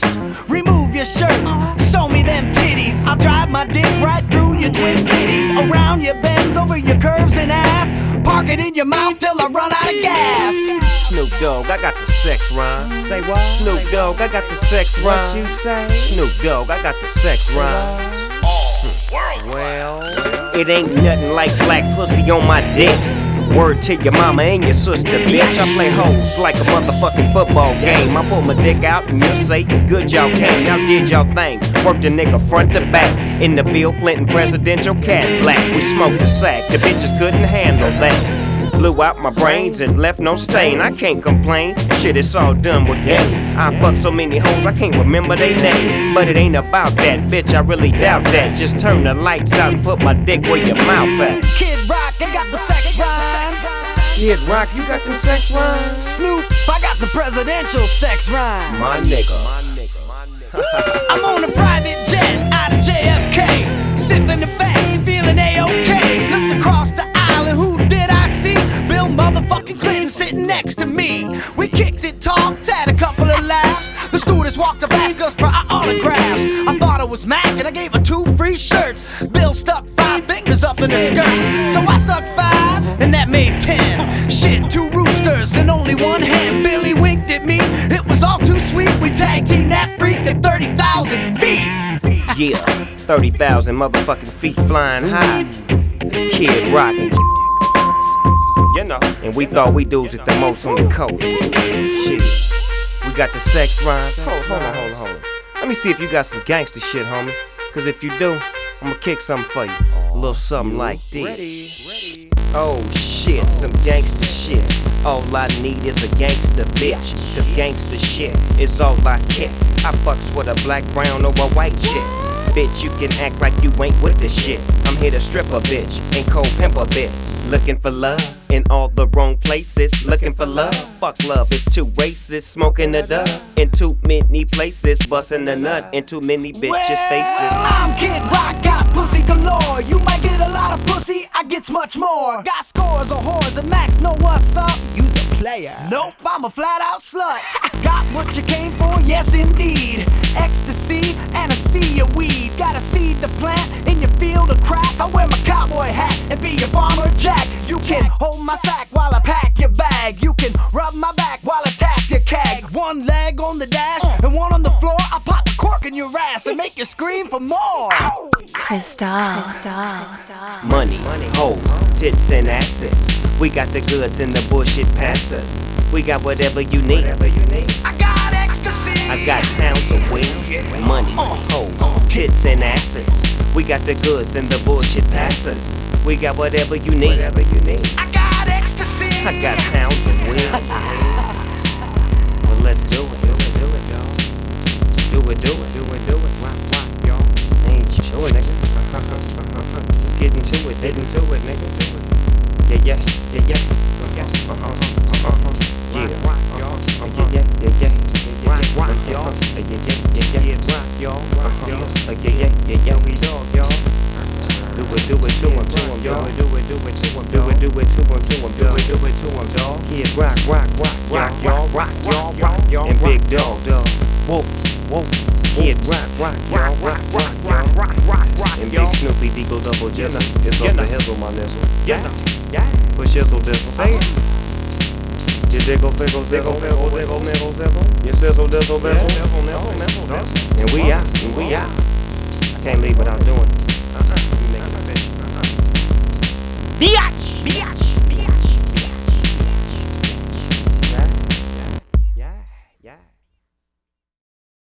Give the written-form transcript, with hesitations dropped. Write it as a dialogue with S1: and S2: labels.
S1: Remove your shirt, show me them titties. I'll drive my dick right through your twin cities. Around your bends, over your curves and ass. Park it in your mouth till I run out of gas.
S2: Snoop Dogg, I got the sex rhyme.
S3: Say what?
S2: Snoop Dogg, I got the sex rhyme.
S3: What you say?
S2: Snoop Dogg, I got the sex rhyme. Well, it ain't nothing like black pussy on my dick. Word to your mama and your sister, bitch. I play hoes like a motherfucking football game. I pull my dick out and you'll say it's good y'all came. Y'all did y'all thing, worked a nigga front to back. In the Bill Clinton presidential Cadillac, we smoked the sack, the bitches couldn't handle that. Blew out my brains and left no stain. I can't complain, shit, it's all done with game. I fucked so many hoes I can't remember their name. But it ain't about that, bitch, I really doubt that. Just turn the lights out and put my dick where your mouth at.
S1: Kid Rock, I got the sex rhymes.
S3: Kid Rock, you got them sex rhymes?
S1: Snoop, I got the presidential sex rhyme.
S2: My nigga.
S1: I'm on a private jet out of JFK, sipping the facts, feeling A-OK. Looked across the aisle and who did I see? Bill motherfucking Clinton sitting next to me. We kicked it, talked, had a couple of laughs. The stewardess walked up, asked us for our autographs. I thought it was Mac and I gave her 2 free shirts. Bill stuck 5 fingers up in her skirt, so I stuck 5 and that made 10. Shit, 2 roosters and only 1 hen. Billy winked at me, it was all too sweet. We tag teamed that freak at 30,000 feet.
S2: Yeah, 30,000 motherfucking feet flying high. Kid rockin', you know. And we thought we dudes it the most on the coast. Shit, we got the sex rhymes. Hold on. Let me see if you got some gangster shit, homie. Cause if you do, I'ma kick something for you. A little something like this. Oh shit, some gangster shit. All I need is a gangster bitch. Cause gangster shit is all I kick. I fucks with a black, brown, or a white chick. Bitch, you can act like you ain't with this shit. I'm here to strip a bitch and cold pimp a bitch. Looking for love in all the wrong places. Looking for love, fuck love, it's too racist. Smoking a dub in too many places. Busting a nut in too many bitches' faces.
S1: I'm Kid Rock, got pussy galore. You might get a lot of pussy, I gets much more. Got scores of whores and Max know what's up. You's a player. Nope, I'm a flat out slut. Got what you came for, yes indeed. Ecstasy and a sea of weed. Got a seed to plant in your field of crack. I wear my cowboy hat and be your farmer jack. You can hold my sack while I pack your bag. You can rub my back while I tap your cag. 1 leg on the dash and 1 on the floor. I pop a cork in your ass and make you scream for more.
S4: Crystal.
S2: Money, hoes, tits and asses. We got the goods and the bullshit passes. We got whatever you need.
S1: I got ecstasy.
S2: I got pounds of weed. Money, hoes, tits and asses. We got the goods and the bullshit passes. We got whatever you need.
S1: I got ecstasy.
S2: I got pounds of weed. Well, let's do it. Do it. Rock, y'all. Ain't sure, nigga. Just get into it, nigga. Yeah. Yeah. Do it to him, y'all. Do it to him, y'all. Kid rock, y'all. And Big Dog, whoa. Kid rock, y'all. And Big Snoopy Deagle Double Jizzle. It's up the hizzle, my nizzle. Yeah. Push hizzle, dizzle. Say it. You diggle, fizzle, niggle. You sizzle, dizzle, bizzle. And we out. I can't leave without doing it.
S1: Yeah.